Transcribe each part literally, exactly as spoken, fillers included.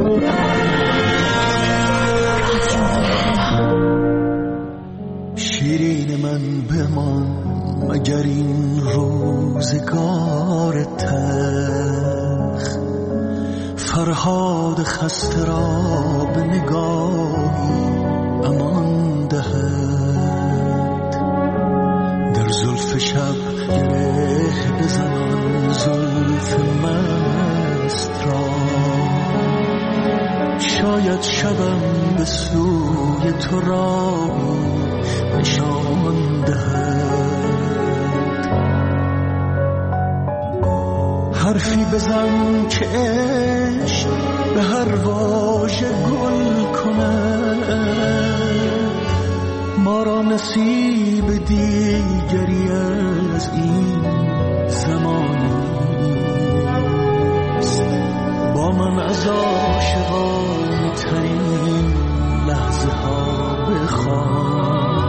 شیرین من بمان مگر این روزگار تلخ، فرهاد خسته را به نگاهی امان دهد. در زلف شب گره بزنان زلف مست را، شاید شبم به سوی تو راهی نشان دهد. حرفی بزن که عشق به هر واژه گل کند، ما را نصیب دیگری از این زمانیست. با من از عاشقان ترین لحظه ها بخوان،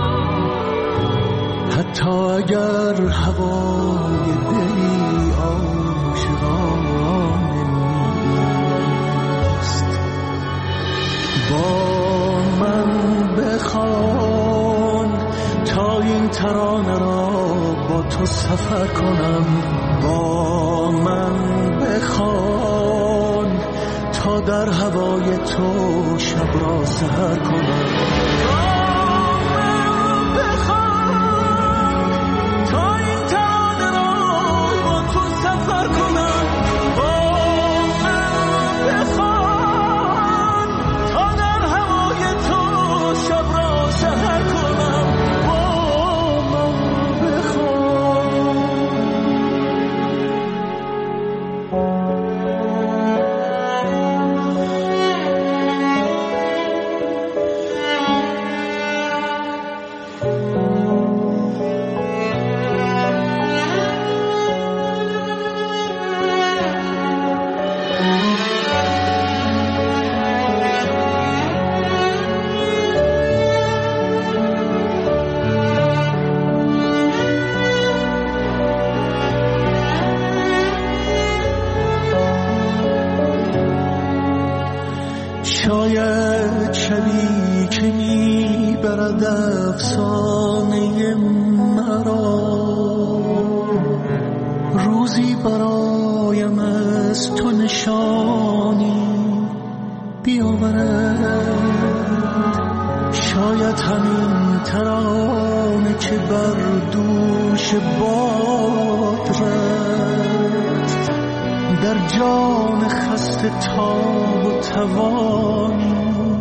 حتی اگر هوای دلی عاشقانه نیست. با من بخوان تا این ترانه را با تو سفر کنم. با من بخوان تا در هوای تو شب را سحر کنم. شاید شبی که می برد افسانه مرا، روزی برایم از تو نشانی بیاورد. شاید همین ترانه که بر دوش باد رفت، در جان خسته تاب و توانی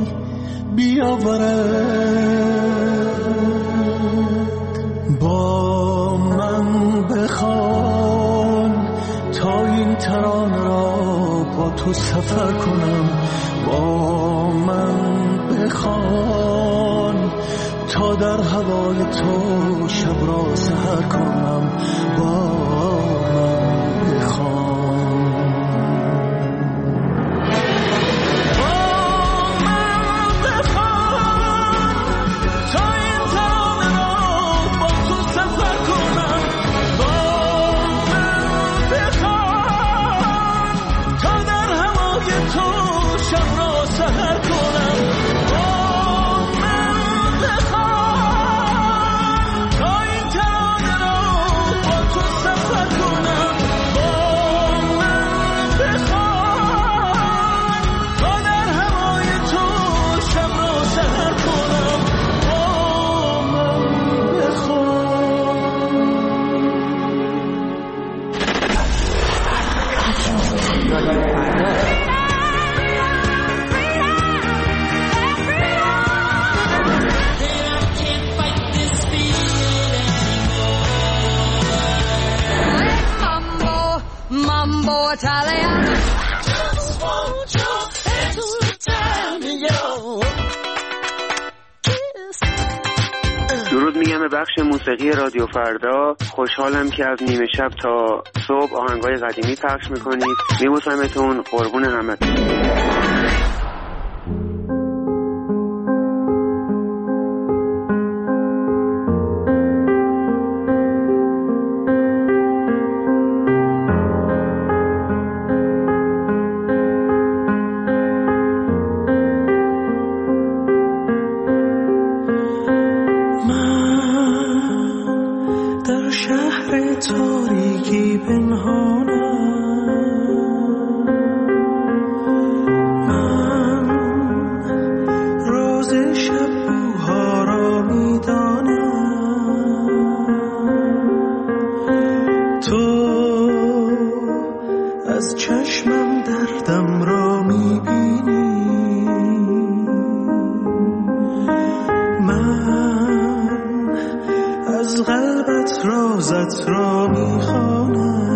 بیاورد. با من بخوان تا این ترانه را با تو سفر کنم. با من بخوان تا در هوای تو شب را سحر کنم. با من بخوان درود میگم به بخش موسیقی رادیو فردا. خوشحالم که از نیمه شب تا صبح آهنگای قدیمی پخش میکنید. میبوسمتون، قربون همتون. چشمم دردم را میبینی، من از قلبت رازت را میخوانم.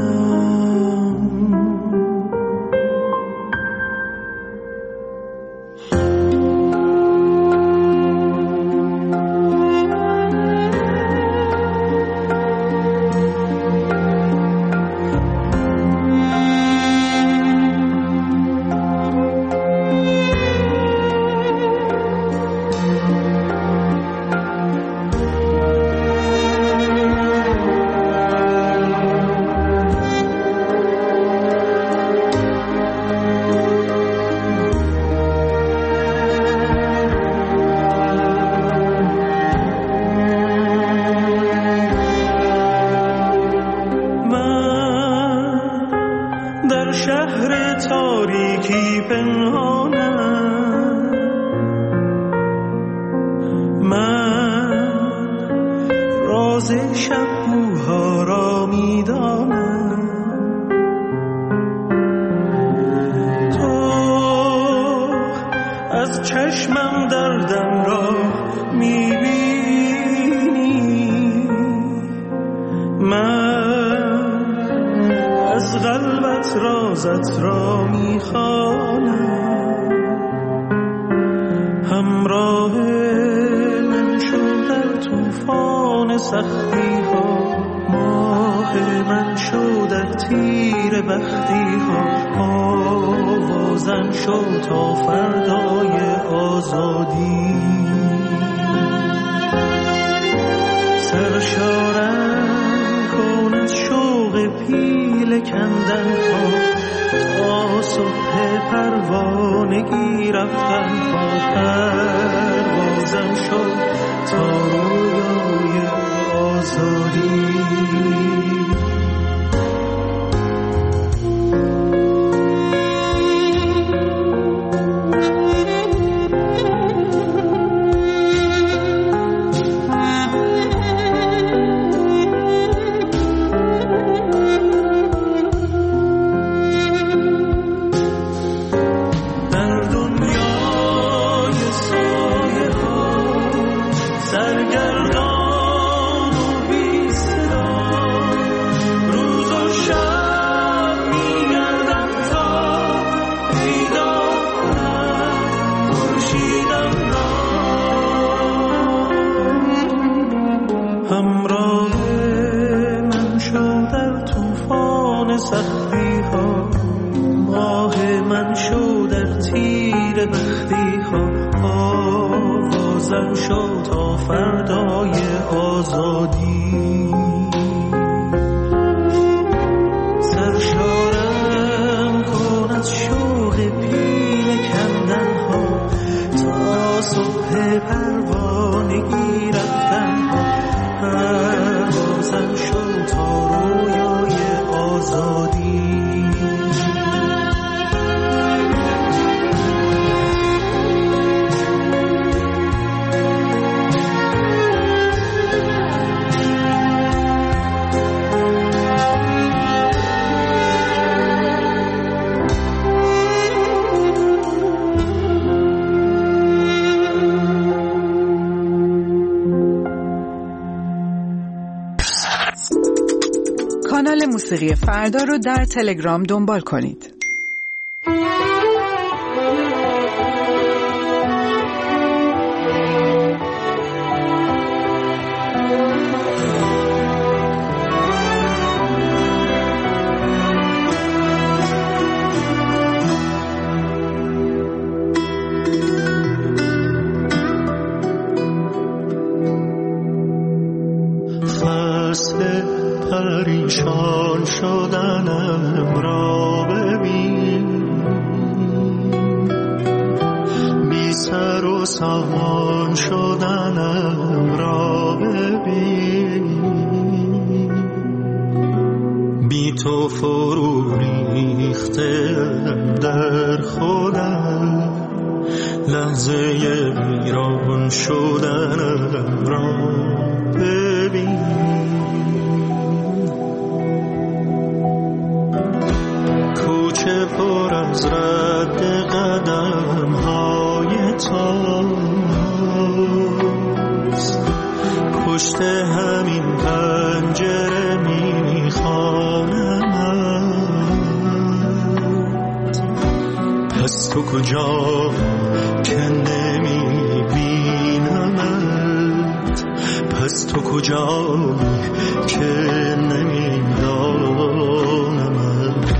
کانال موسیقی فردا رو در تلگرام دنبال کنید. پریشان شدنم را ببین، بی سر و سامان شدنم را ببین، بی تو فرو ریختم در خودم، لحظه ویران شدنم را ببین. کوچه پر از رد قدم های تاست، پشت همین پنجره میخوانمت. پس تو کجا که نمیبینمت، پس تو کجا که نمیدانمت.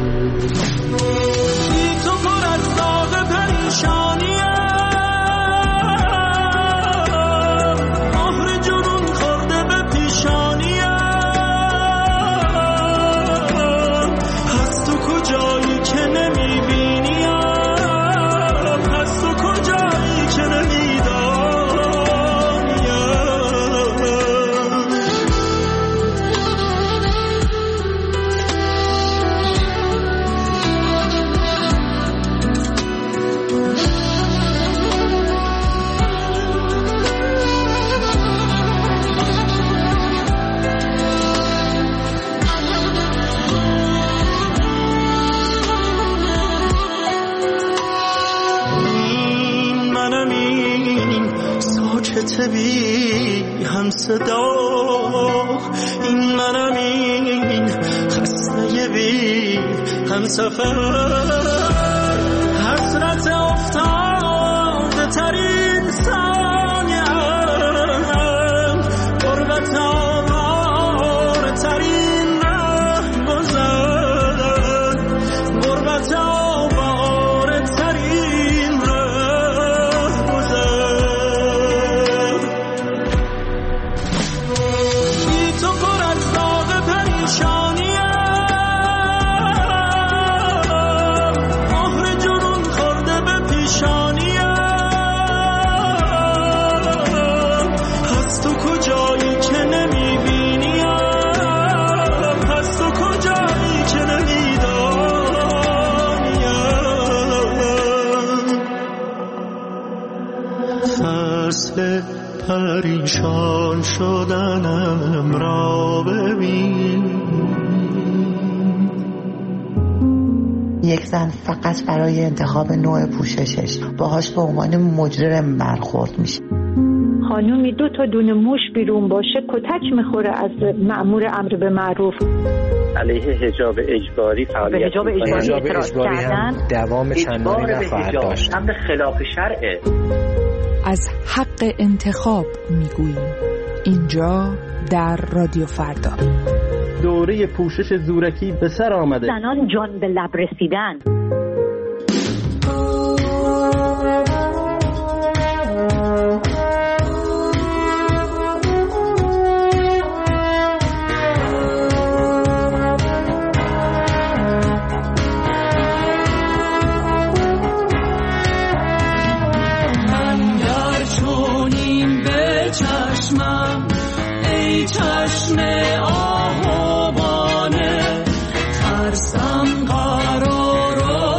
بی تو پر از داغ پریشانیم، مهر جنون خورده به پیشانیم. پس تو کجایی که نمیبینیم، پس تو کجایی که بی هم صدا، این منم این خسته بی هم سفر. حسرت افتاده ترین ثانیم، غربت آواره ترین ره گذر، غربت آواره ترین ره گذر. فصل پریشان شدنم را ببین. یک زن فقط برای انتخاب نوع پوششش باهاش به عنوان مجرم برخورد میشه. خانومی دو تا دونه موش بیرون باشه کتک میخوره از مأمور امر به معروف. علیه حجاب اجباری فعالیت حجاب اجباری اعتراض کردن، دوام چندانی نخواهد داشت. امر خلاف شرعه. از حق انتخاب میگوییم اینجا در رادیو فردا. دوره پوشش زورکی به سر آمده. زنان جان به لب رسیدن. ای چشم آهوانه ترسم قرار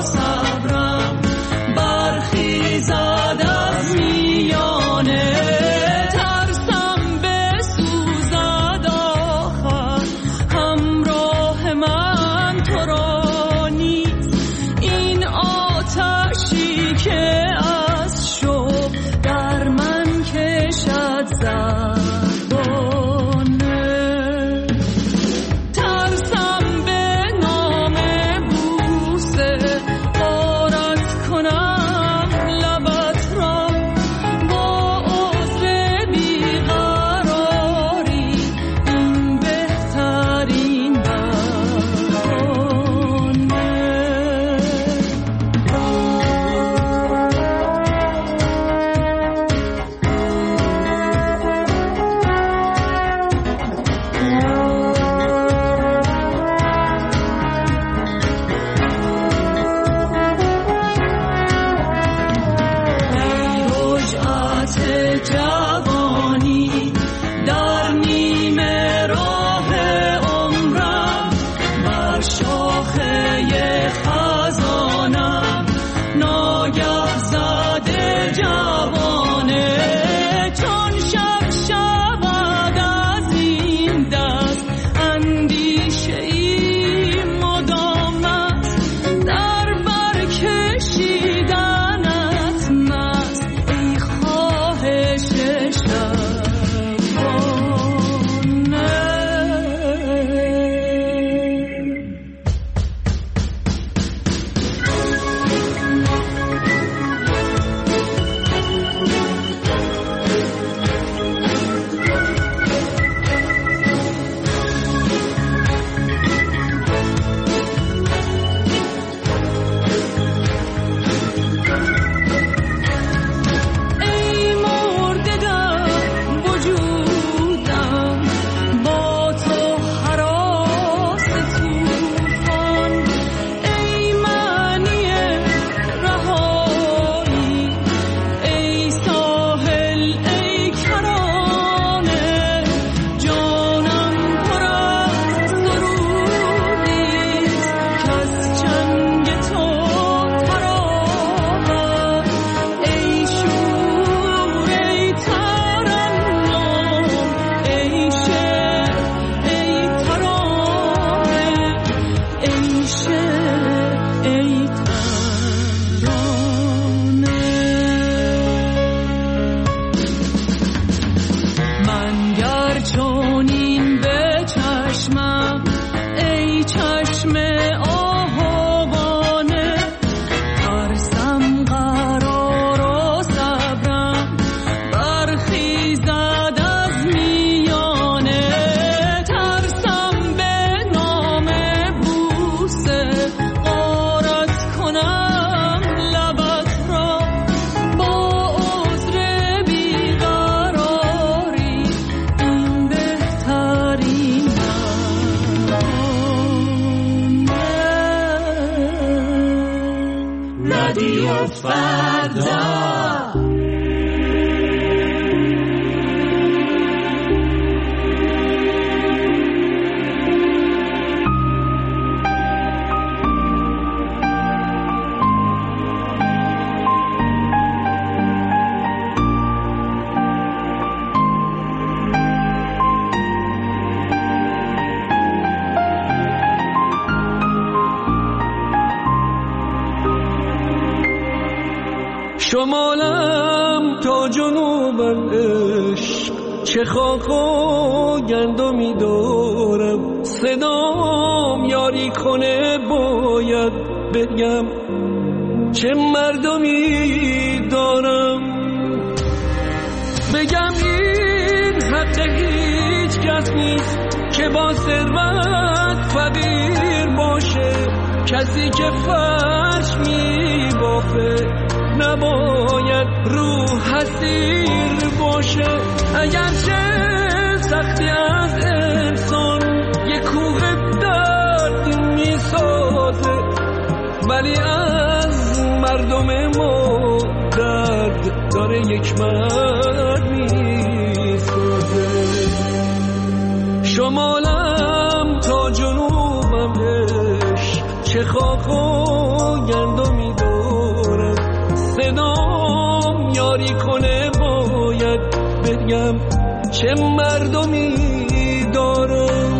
رادیو فردا. شمالم تا جنوبم عشق، چه خاک و گندمی دارم، صدام یاری کنه باید بگم چه مردمی دارم. بگم این حق هیچ کس نیست که با ثروت فقیر باشه، کسی که فرش می بافه نباید روح حسیر باشه. اگرچه سختی از انسان یک کوه درد می سازه، ولی از مردم ما درد داره یک مرد می سازه. شمالم تا جنوبم عشق، چه خاک و گندمی دارم، صدام یاری کنه باید بگم چه مردمی دارم.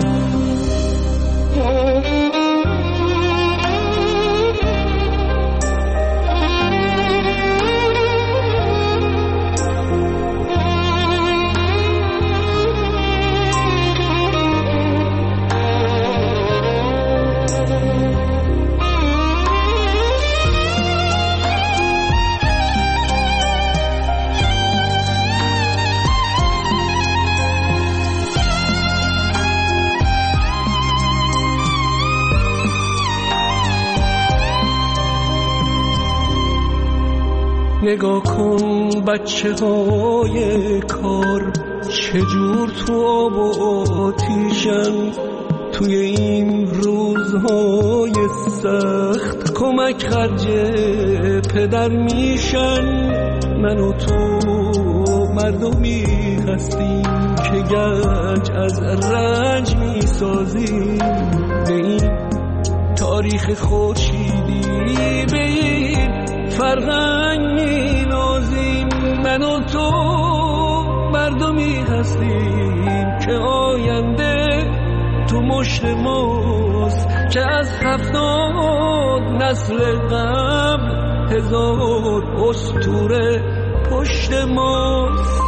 نگاه کن بچه های کار چجور تو آب و آتیشن، توی این روزهای سخت کمک خرج پدر میشن. من و تو مردمی هستیم که گنج از رنج میسازیم، به این تاریخ خورشیدی به این فرهنگ می نازیم. من و تو مردمی هستیم که آینده تو مشت ماست، که از هفتاد نسل قبل هزار اسطوره پشت ماست.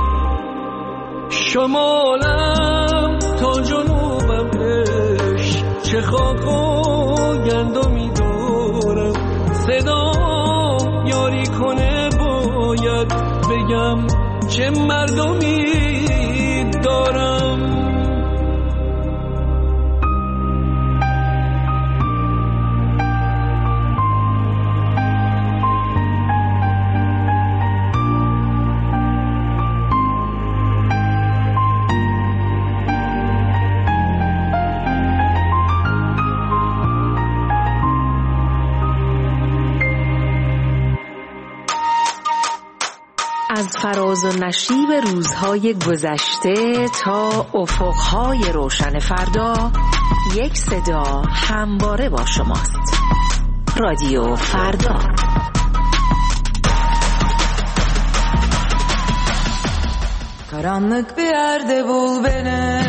شمالم تا جنوبم عشق، چه خاک و گندمی دارم، صدام یاری کنه باید بگم چه مردمی دارم. از فراز و نشیب روزهای گذشته تا افقهای روشن فردا، یک صدا همواره با شماست. رادیو فردا. Karanlık bir yerde bul beni,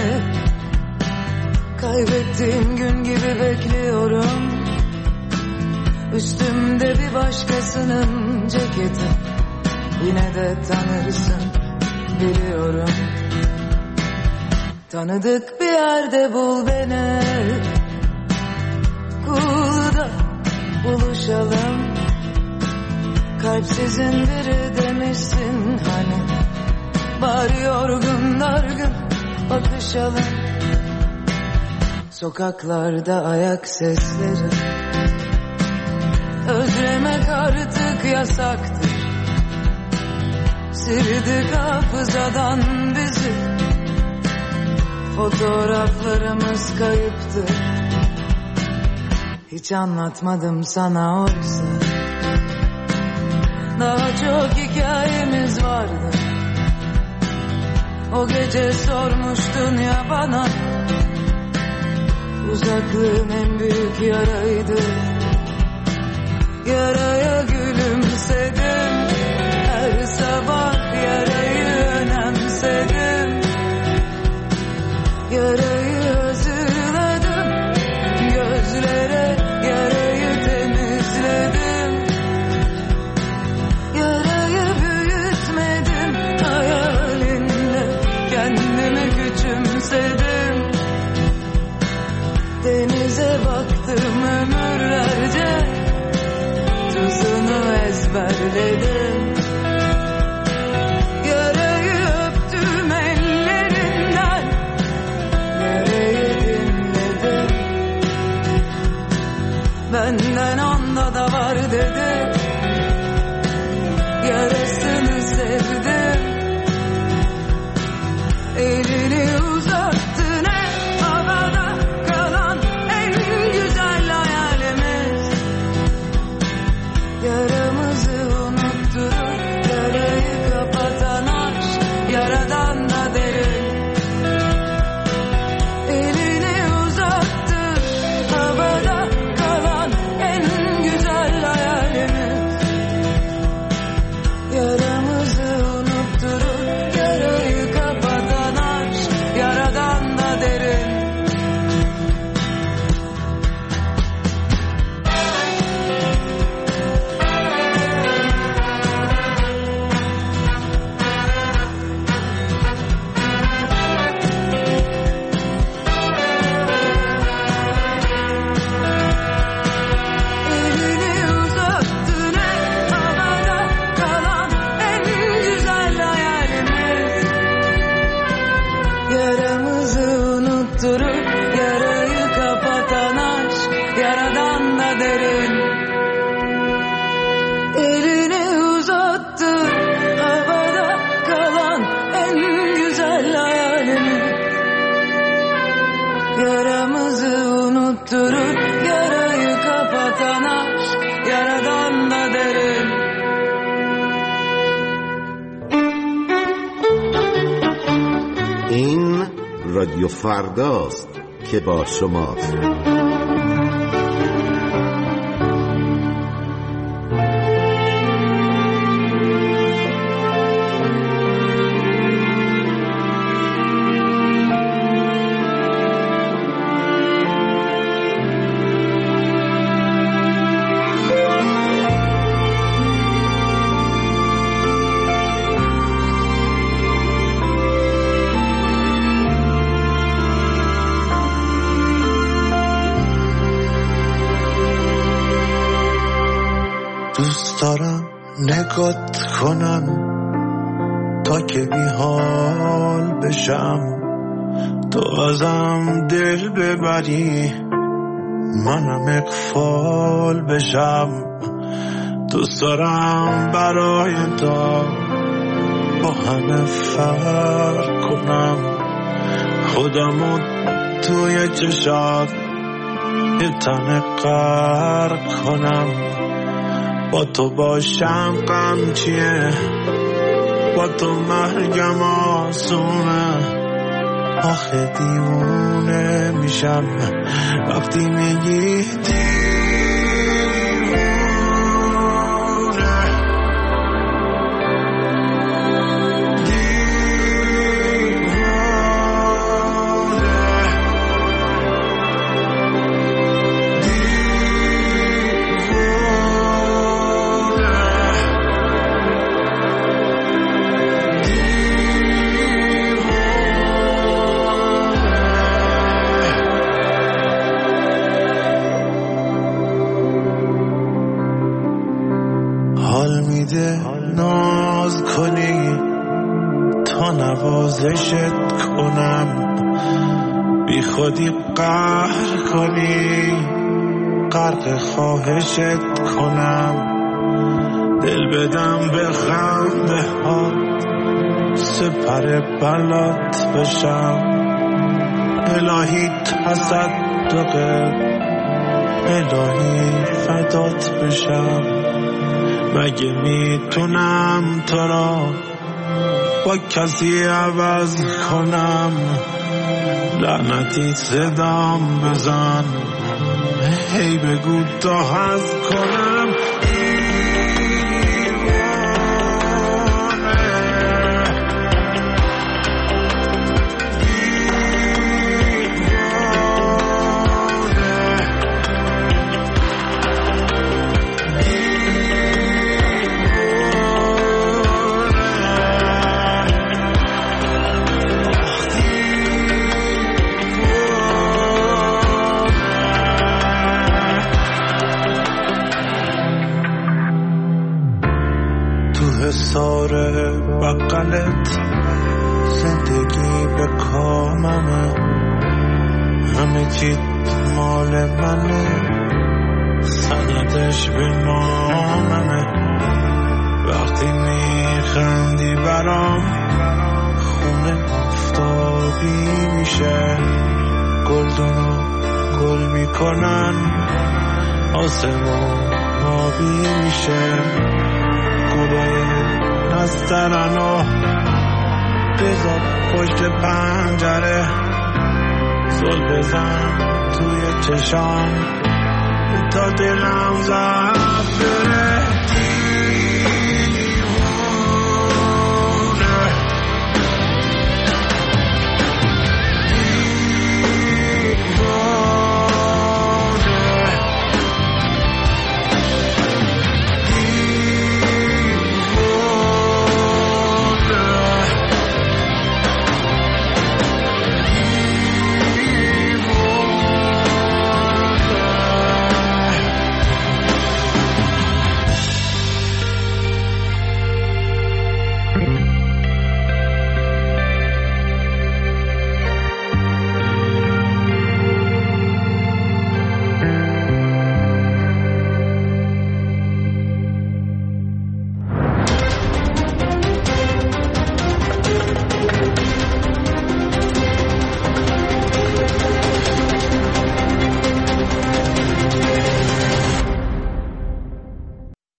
kaybettiğim gün gibi bekliyorum. Üstümde bir başkasının ceketi, yine de tanırsın biliyorum. Tanıdık bir yerde bul beni, Kulu'da buluşalım. Kalpsizin biri demişsin hani, bari yorgun dargın bakışalım. Sokaklarda ayak sesleri, özlemek artık yasaktır. Sildik hafızadan bizi, fotoğraflarımız kayıptır. Hiç anlatmadım sana oysa, Daha çok hikayemiz vardı. O gece sormuştun ya bana, uzaklığın en büyük yaraydı. Yaraya gülümsedim, her sabah yarayı önemsedim. Yarayı hazırladım, gözlere yarayı temizledim. Yarayı büyütmedim, hayalinle kendimi küçümsedim. Denize baktım ömürlerce, tuzunu ezberledim. Yarayı öptüm ellerinden, yarayı dinledim. Benden onda da var dedi, yarasını sevdim. Elini uzattı ne havada kalan en güzel hayalimiz. Yaramızı unutturur, yarayı kapatan aşk, yaradan da derin. Elini uzattı, havada kalan en güzel hayalimiz. Yaramızı unutturur, yarayı kapatan aşk, yaradan da derin. Elini uzattı ne havada kalan en güzel hayalimiz. Yaramızı unutturur, yarayı kapatan aşk, yaradan da derin. Elini uzattı, havada kalan en güzel hayalimiz. Yaramızı unutturur, yarayı kapatan aşk, yaradan da derin. این رادیو فرداست که با شماست. دوست دارم نگات کنم تا که بی حال بشم، تو ازم دل ببری منم اغفال بشم. دوست دارم برای تو با همه فرق کنم، خودمو توی چشات یه تنه غرق کنم. با تو باشم غم چیه، با تو مرگم آسونه. آخه دیوونه میشم وقتی میگی ناز کنی تا نوازشت کنم، بی خودی قهر کنی غرق خواهشت کنم. دل بدم به خنده هات سپر بلات بشم. الهی تصدقت، الهی فدات بشم. مگه میتونم تو را با کسی عوض کنم؟ لعنتی صدام بزن، هی بگو تا هست کنم. ساره بقلت زندگی به کاممه، همه چی مال منه، سندش به ناممه. وقتی میخندی برام خونه آفتابی میشه، گلدونو گل میکنن آسمون آبی میشه. گلای نسترنو بذار پشت پنجره، زل بزن توی چشام تا دلم زد بره.